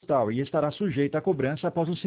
postal e estará sujeita a cobrança após o